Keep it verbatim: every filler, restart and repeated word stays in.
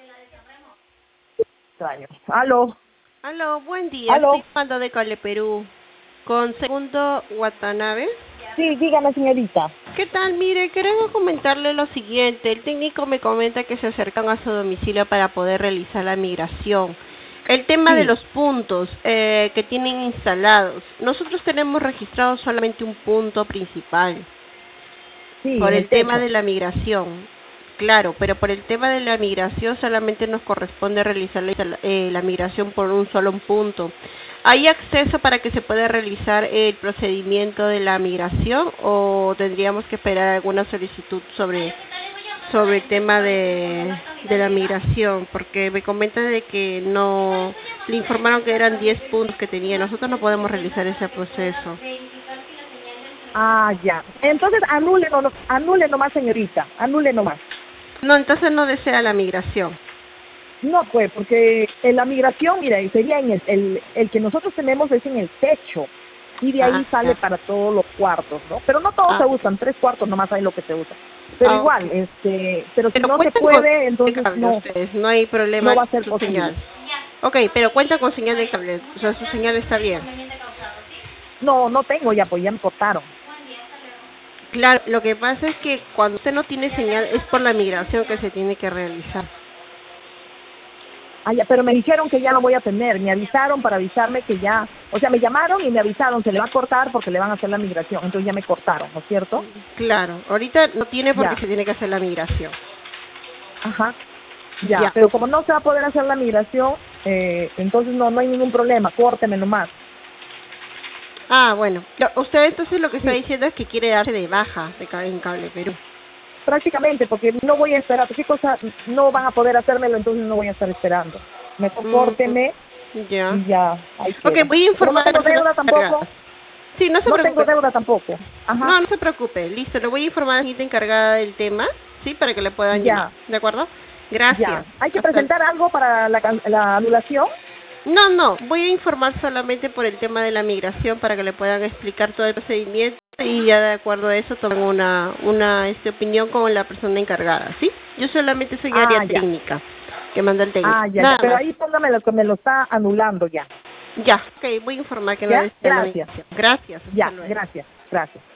Extraño. Aló. Aló, buen día. Aló. Estoy llamando de Cable Perú con Segundo Watanabe. Sí, dígame, señorita. ¿Qué tal? Mire, queremos comentarle lo siguiente. El técnico me comenta que se acercan a su domicilio para poder realizar la migración. El tema Sí. de los puntos eh, que tienen instalados. Nosotros tenemos registrado solamente un punto principal. Sí, Por en el el tema techo. de la migración. Claro, pero por el tema de la migración solamente nos corresponde realizar la, eh, la migración por un solo punto. ¿Hay acceso para que se pueda realizar el procedimiento de la migración o tendríamos que esperar alguna solicitud sobre sobre el tema de, de la migración? Porque me comentan de que no le informaron que eran diez puntos que tenía. Nosotros no podemos realizar ese proceso. Ah, ya. Entonces, anule, no, anule nomás, señorita. Anule nomás. No, entonces no desea la migración. No, pues, porque en la migración, mira, sería en el, el, el que nosotros tenemos es en el techo. Y de Ah, ahí sale ya. para todos los cuartos, ¿no? Pero no todos se Ah, usan, tres cuartos nomás hay lo que se usa. Pero ah, ok. igual, este, pero si Pero no se cuentan con puede, de entonces cable no, ustedes, no hay no problema va a con ser su señal. posible. Ok, pero cuenta con señal de cable, o sea, su señal está bien. No, no tengo ya, pues ya me cortaron. Claro, lo que pasa es que cuando usted no tiene señal es por la migración que se tiene que realizar. Ah, ya, pero me dijeron que ya no voy a tener, me avisaron para avisarme que ya, o sea, me llamaron y me avisaron, se le va a cortar porque le van a hacer la migración, entonces ya me cortaron, ¿no es cierto? Claro, ahorita no tiene porque Ya, se tiene que hacer la migración. ajá, ya, Ya. pero como no se va a poder hacer la migración, eh, entonces no, no hay ningún problema, córteme nomás. Ah, bueno. Lo- Usted entonces lo que está Sí, diciendo es que quiere darse de baja de ca- en Cable Perú. prácticamente, porque no voy a esperar, ¿qué cosa? No van a poder hacérmelo, entonces no voy a estar esperando. Mejor Mm, córteme ya. y ya, ahí Ok, queda. voy a Como no informar a la tengo persona deuda encargada. tampoco, Sí, no se no tengo preocupe. deuda tampoco, ajá, No, no se preocupe. Listo, le voy a informar a la gente encargada del tema, ¿sí? Para que le puedan llamar. ya. ¿De acuerdo? Gracias. Ya. ¿Hay que Hasta. presentar algo para la, can- la anulación? No, no. Voy a informar solamente por el tema de la migración para que le puedan explicar todo el procedimiento y ya de acuerdo a eso tomen una una este, opinión con la persona encargada, ¿sí? Yo solamente soy área Ah, ya. técnica que manda el técnico. Ah, ya, ya. Nada Pero más. ahí póngame lo que me lo está anulando ya. Ya. Ok, voy a informar que no ¿Ya? desea la Gracias. migración. Gracias. Hasta Ya, luego. gracias. Gracias.